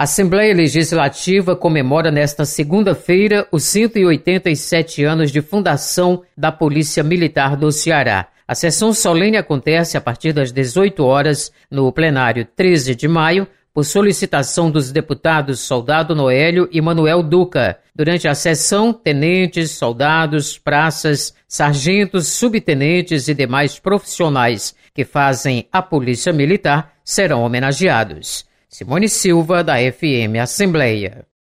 A Assembleia Legislativa comemora nesta segunda-feira os 187 anos de fundação da Polícia Militar do Ceará. A sessão solene acontece a partir das 18 horas no plenário 13 de maio, por solicitação dos deputados Soldado Noélio e Manuel Duca. Durante a sessão, tenentes, soldados, praças, sargentos, subtenentes e demais profissionais que fazem a Polícia Militar serão homenageados. Simone Silva, da FM Assembleia.